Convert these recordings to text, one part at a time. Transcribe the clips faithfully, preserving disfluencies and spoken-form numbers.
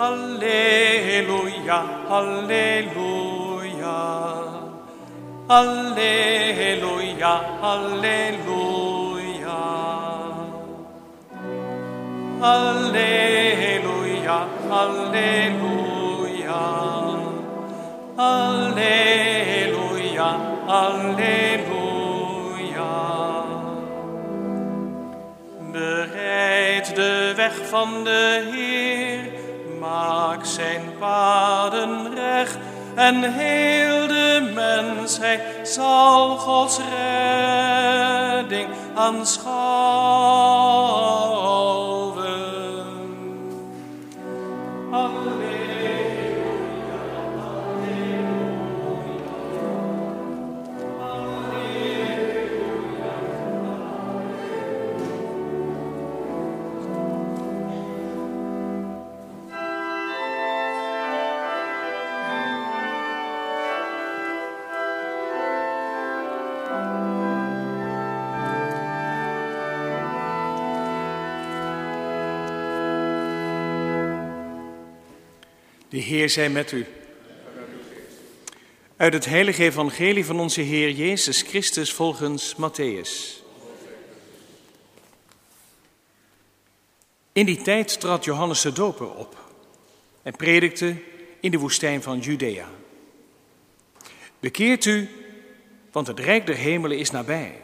Halleluja, halleluja. Halleluja, halleluja. Halleluja, halleluja. Halleluja, halleluja. Bereid de weg van de Heer, maak zijn paden recht, en heel de mensheid zal Gods redding aanschouwen. Halleluja, halleluja, halleluja. De Heer zij met u. Uit het heilige evangelie van onze Heer Jezus Christus volgens Mattheüs. In die tijd trad Johannes de Doper op en predikte in de woestijn van Judea. Bekeert u, want het rijk der hemelen is nabij.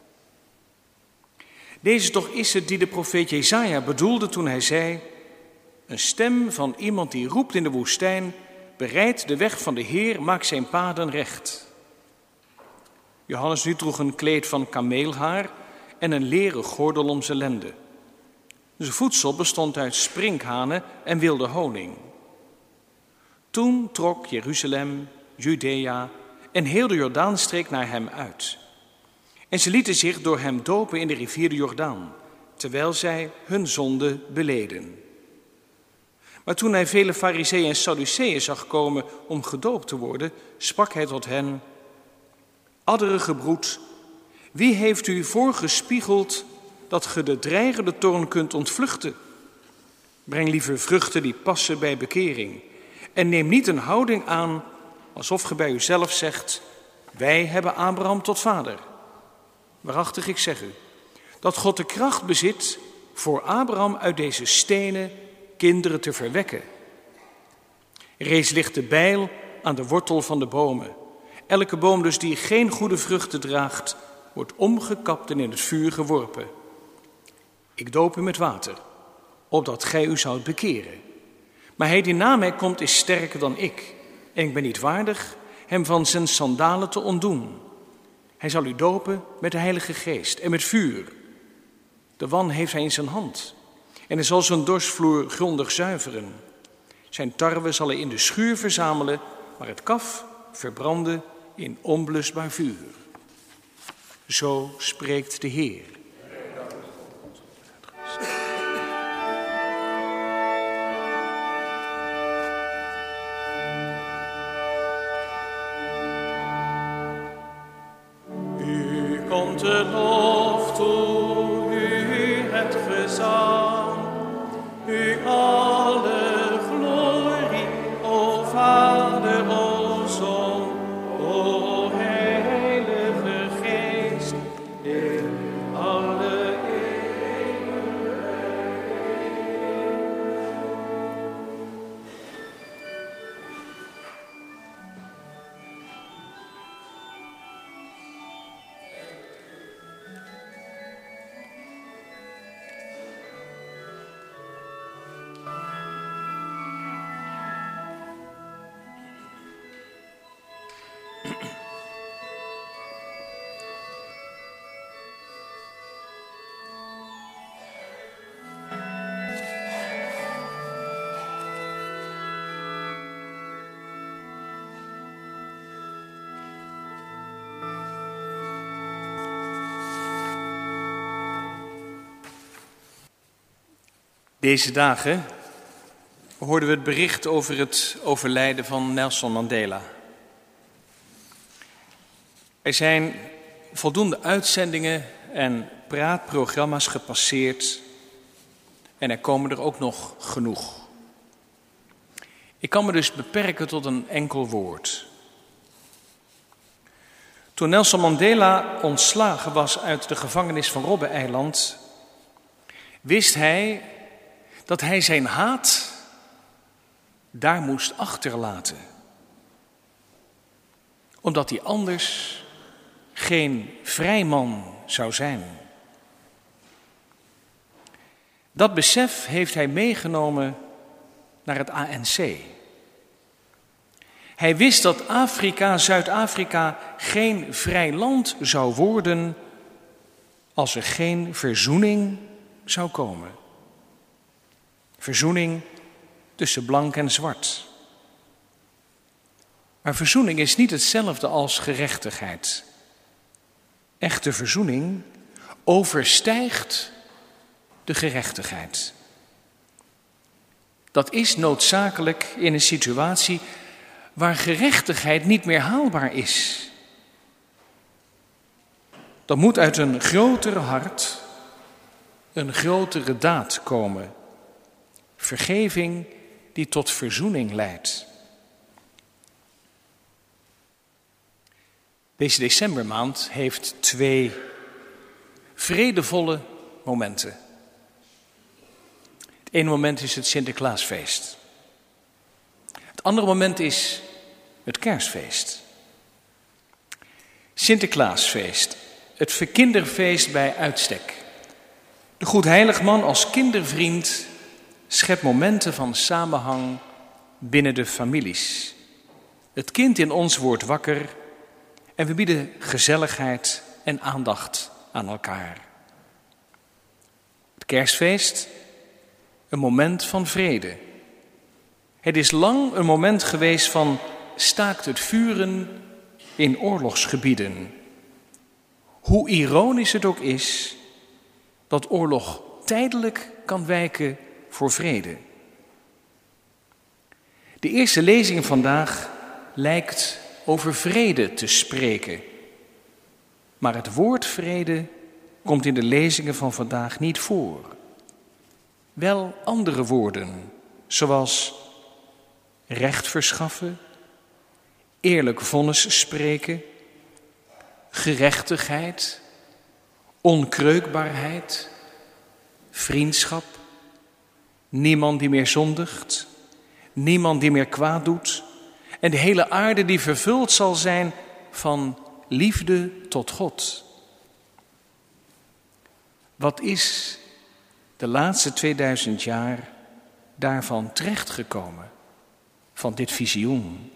Deze toch is het die de profeet Jesaja bedoelde toen hij zei: een stem van iemand die roept in de woestijn, bereid de weg van de Heer, maak zijn paden recht. Johannes nu droeg een kleed van kameelhaar en een leren gordel om zijn lenden. Zijn voedsel bestond uit sprinkhanen en wilde honing. Toen trok Jeruzalem, Judea en heel de Jordaanstreek naar hem uit. En ze lieten zich door hem dopen in de rivier de Jordaan, terwijl zij hun zonde beleden. Maar toen hij vele Farizeeën en Sadduceeën zag komen om gedoopt te worden, sprak hij tot hen: Adderige broed, wie heeft u voorgespiegeld dat ge de dreigende toorn kunt ontvluchten? Breng liever vruchten die passen bij bekering. En neem niet een houding aan alsof ge bij uzelf zegt: wij hebben Abraham tot vader. Waarachtig, ik zeg u, dat God de kracht bezit voor Abraham uit deze stenen kinderen te verwekken. Reeds ligt de bijl aan de wortel van de bomen. Elke boom dus die geen goede vruchten draagt, wordt omgekapt en in het vuur geworpen. Ik doop u met water, opdat gij u zoudt bekeren. Maar hij die na mij komt is sterker dan ik, en ik ben niet waardig hem van zijn sandalen te ontdoen. Hij zal u dopen met de Heilige Geest en met vuur. De wan heeft hij in zijn hand, en hij zal zijn dorsvloer grondig zuiveren. Zijn tarwe zal hij in de schuur verzamelen, maar het kaf verbranden in onblusbaar vuur. Zo spreekt de Heer. U komt de lof toe, u het gezang, u alle glorie, o Vader, o Zoon, o Heilige Geest, in alle Deze dagen hoorden we het bericht over het overlijden van Nelson Mandela. Er zijn voldoende uitzendingen en praatprogramma's gepasseerd en er komen er ook nog genoeg. Ik kan me dus beperken tot een enkel woord. Toen Nelson Mandela ontslagen was uit de gevangenis van Robben-eiland, wist hij dat hij zijn haat daar moest achterlaten. Omdat hij anders geen vrij man zou zijn. Dat besef heeft hij meegenomen naar het A N C. Hij wist dat Afrika, Zuid-Afrika, geen vrij land zou worden als er geen verzoening zou komen. Verzoening tussen blank en zwart. Maar verzoening is niet hetzelfde als gerechtigheid. Echte verzoening overstijgt de gerechtigheid. Dat is noodzakelijk in een situatie waar gerechtigheid niet meer haalbaar is. Dat moet uit een grotere hart, een grotere daad komen. Vergeving die tot verzoening leidt. Deze decembermaand heeft twee vredevolle momenten. Het ene moment is het Sinterklaasfeest. Het andere moment is het Kerstfeest. Sinterklaasfeest, het verkinderfeest bij uitstek. De Goedheiligman als kindervriend schept momenten van samenhang binnen de families. Het kind in ons wordt wakker en we bieden gezelligheid en aandacht aan elkaar. Het Kerstfeest, een moment van vrede. Het is lang een moment geweest van staakt het vuren in oorlogsgebieden. Hoe ironisch het ook is dat oorlog tijdelijk kan wijken voor vrede. De eerste lezing vandaag lijkt over vrede te spreken. Maar het woord vrede komt in de lezingen van vandaag niet voor. Wel andere woorden, zoals recht verschaffen, eerlijk vonnis spreken, gerechtigheid, onkreukbaarheid, vriendschap, niemand die meer zondigt, niemand die meer kwaad doet en de hele aarde die vervuld zal zijn van liefde tot God. Wat is de laatste tweeduizend jaar daarvan terechtgekomen, van dit visioen?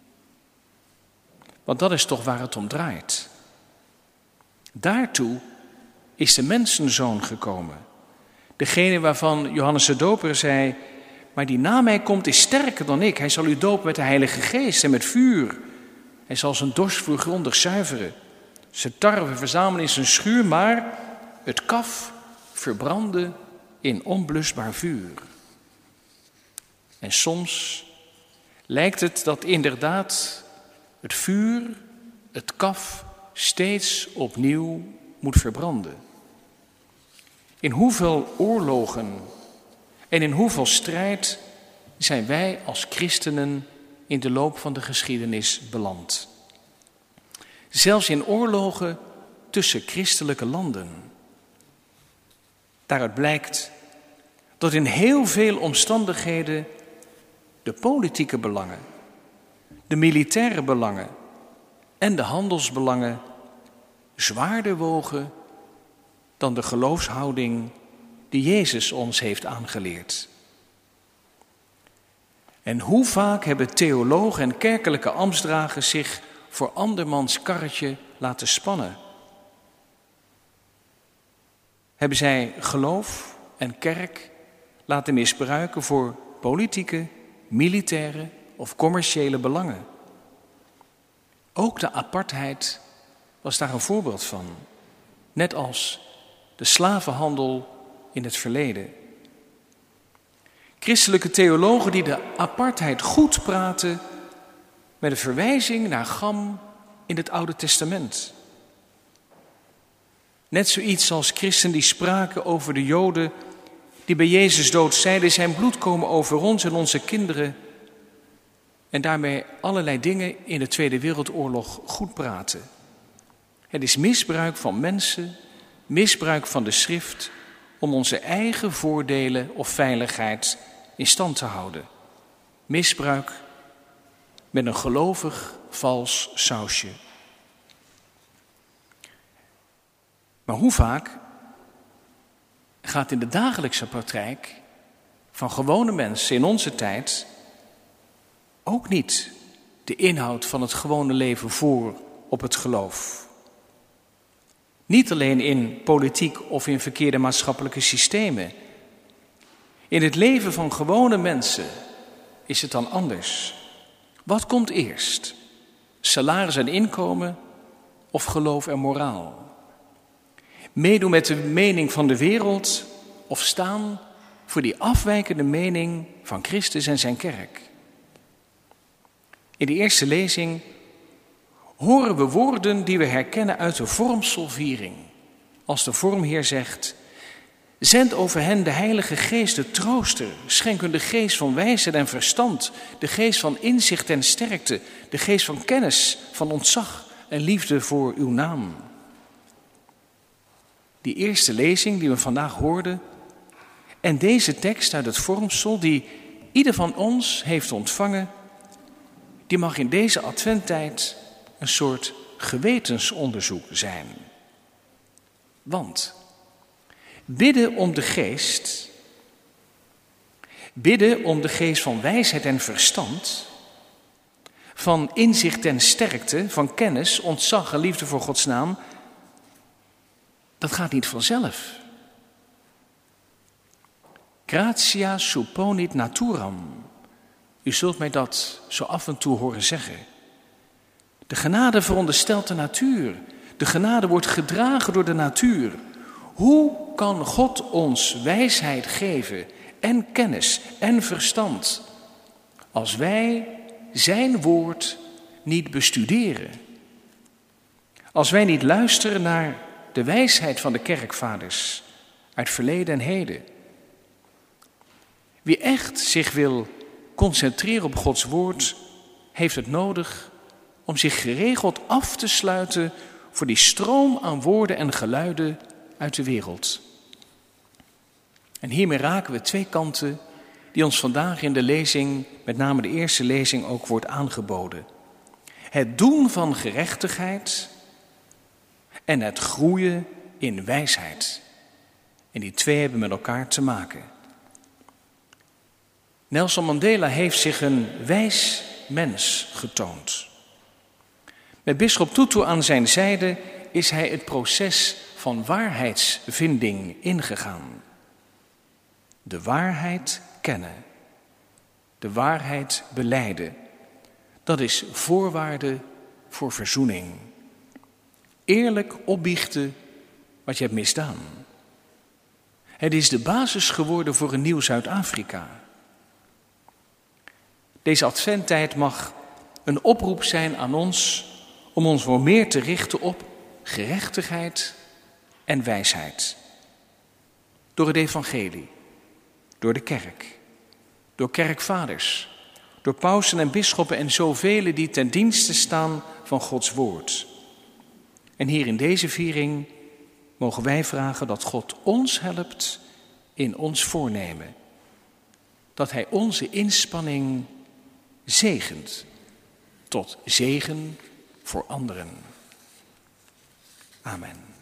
Want dat is toch waar het om draait. Daartoe is de mensenzoon gekomen. Degene waarvan Johannes de Doper zei, maar die na mij komt is sterker dan ik. Hij zal u dopen met de Heilige Geest en met vuur. Hij zal zijn dorstvloer grondig zuiveren. Zijn tarwe verzamelen in zijn schuur, maar het kaf verbranden in onblusbaar vuur. En soms lijkt het dat inderdaad het vuur, het kaf, steeds opnieuw moet verbranden. In hoeveel oorlogen en in hoeveel strijd zijn wij als christenen in de loop van de geschiedenis beland? Zelfs in oorlogen tussen christelijke landen. Daaruit blijkt dat in heel veel omstandigheden de politieke belangen, de militaire belangen en de handelsbelangen zwaarder wogen dan de geloofshouding die Jezus ons heeft aangeleerd. En hoe vaak hebben theologen en kerkelijke ambtsdragers zich voor andermans karretje laten spannen? Hebben zij geloof en kerk laten misbruiken voor politieke, militaire of commerciële belangen? Ook de apartheid was daar een voorbeeld van. Net als de slavenhandel in het verleden. Christelijke theologen die de apartheid goed praten met een verwijzing naar Cham in het Oude Testament. Net zoiets als christenen die spraken over de Joden die bij Jezus dood zeiden, zijn bloed komen over ons en onze kinderen, en daarmee allerlei dingen in de Tweede Wereldoorlog goed praten. Het is misbruik van mensen, misbruik van de schrift om onze eigen voordelen of veiligheid in stand te houden. Misbruik met een gelovig vals sausje. Maar hoe vaak gaat in de dagelijkse praktijk van gewone mensen in onze tijd ook niet de inhoud van het gewone leven voor op het geloof? Niet alleen in politiek of in verkeerde maatschappelijke systemen. In het leven van gewone mensen is het dan anders. Wat komt eerst? Salaris en inkomen of geloof en moraal? Meedoen met de mening van de wereld of staan voor die afwijkende mening van Christus en zijn kerk? In de eerste lezing horen we woorden die we herkennen uit de vormselviering. Als de vormheer zegt: zend over hen de Heilige Geest, de trooster, schenk hun de geest van wijsheid en verstand, de geest van inzicht en sterkte, de geest van kennis, van ontzag en liefde voor uw naam. Die eerste lezing die we vandaag hoorden en deze tekst uit het vormsel die ieder van ons heeft ontvangen, die mag in deze adventtijd een soort gewetensonderzoek zijn. Want bidden om de geest, bidden om de geest van wijsheid en verstand, van inzicht en sterkte, van kennis, ontzag en liefde voor Gods naam, dat gaat niet vanzelf. Gratia supponit naturam. U zult mij dat zo af en toe horen zeggen. De genade veronderstelt de natuur. De genade wordt gedragen door de natuur. Hoe kan God ons wijsheid geven en kennis en verstand als wij zijn woord niet bestuderen? Als wij niet luisteren naar de wijsheid van de kerkvaders uit verleden en heden. Wie echt zich wil concentreren op Gods woord, heeft het nodig om zich geregeld af te sluiten voor die stroom aan woorden en geluiden uit de wereld. En hiermee raken we twee kanten die ons vandaag in de lezing, met name de eerste lezing, ook wordt aangeboden. Het doen van gerechtigheid en het groeien in wijsheid. En die twee hebben met elkaar te maken. Nelson Mandela heeft zich een wijs mens getoond. Met bisschop Tutu aan zijn zijde is hij het proces van waarheidsvinding ingegaan. De waarheid kennen. De waarheid belijden. Dat is voorwaarde voor verzoening. Eerlijk opbiechten wat je hebt misdaan. Het is de basis geworden voor een nieuw Zuid-Afrika. Deze adventtijd mag een oproep zijn aan ons om ons voor meer te richten op gerechtigheid en wijsheid. Door het evangelie, door de kerk, door kerkvaders, door pausen en bisschoppen en zoveel die ten dienste staan van Gods woord. En hier in deze viering mogen wij vragen dat God ons helpt in ons voornemen. Dat Hij onze inspanning zegent, tot zegen voor anderen. Amen.